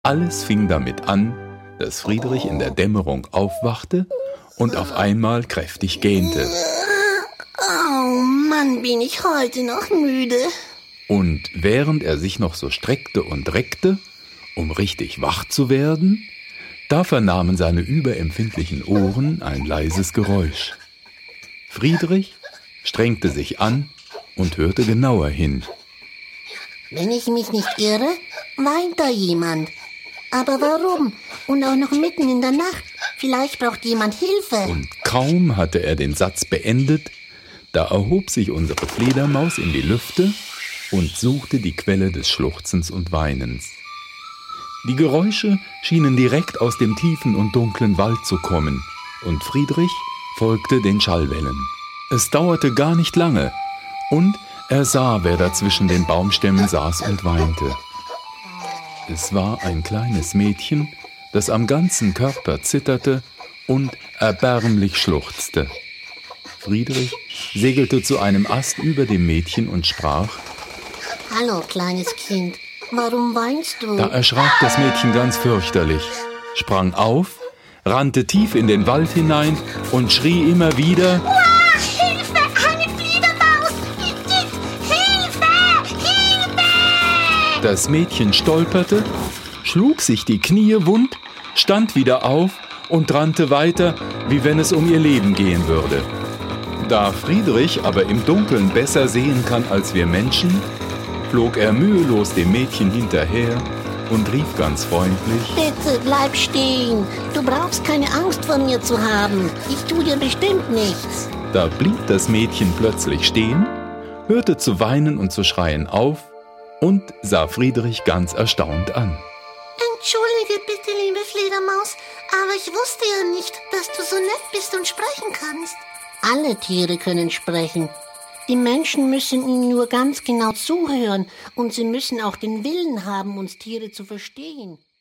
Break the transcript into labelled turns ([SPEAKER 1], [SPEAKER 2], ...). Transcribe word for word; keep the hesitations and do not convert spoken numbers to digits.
[SPEAKER 1] Alles fing damit an, dass Friedrich in der Dämmerung aufwachte und auf einmal kräftig gähnte.
[SPEAKER 2] Oh Mann, bin ich heute noch müde.
[SPEAKER 1] Und während er sich noch so streckte und reckte, um richtig wach zu werden, da vernahmen seine überempfindlichen Ohren ein leises Geräusch. Friedrich strengte sich an und hörte genauer hin.
[SPEAKER 2] Wenn ich mich nicht irre, weint da jemand. Aber warum? Und auch noch mitten in der Nacht. Vielleicht braucht jemand Hilfe.
[SPEAKER 1] Und kaum hatte er den Satz beendet, da erhob sich unsere Fledermaus in die Lüfte und suchte die Quelle des Schluchzens und Weinens. Die Geräusche schienen direkt aus dem tiefen und dunklen Wald zu kommen, und Friedrich folgte den Schallwellen. Es dauerte gar nicht lange, und er sah, wer da zwischen den Baumstämmen saß und weinte. Es war ein kleines Mädchen, das am ganzen Körper zitterte und erbärmlich schluchzte. Friedrich segelte zu einem Ast über dem Mädchen und sprach:
[SPEAKER 2] Hallo, kleines Kind, warum weinst du?
[SPEAKER 1] Da erschrak das Mädchen ganz fürchterlich, sprang auf, rannte tief in den Wald hinein und schrie immer wieder:
[SPEAKER 2] Ah, Hilfe, eine Fledermaus! Hilfe, Hilfe!
[SPEAKER 1] Das Mädchen stolperte, schlug sich die Knie wund, stand wieder auf und rannte weiter, wie wenn es um ihr Leben gehen würde. Da Friedrich aber im Dunkeln besser sehen kann als wir Menschen, flog er mühelos dem Mädchen hinterher und rief ganz freundlich:
[SPEAKER 2] Bitte bleib stehen. Du brauchst keine Angst vor mir zu haben. Ich tue dir bestimmt nichts.
[SPEAKER 1] Da blieb das Mädchen plötzlich stehen, hörte zu weinen und zu schreien auf und sah Friedrich ganz erstaunt an.
[SPEAKER 2] Entschuldige bitte, liebe Fledermaus, aber ich wusste ja nicht, dass du so nett bist und sprechen kannst. Alle Tiere können sprechen. Die Menschen müssen ihnen nur ganz genau zuhören und sie müssen auch den Willen haben, uns Tiere zu verstehen.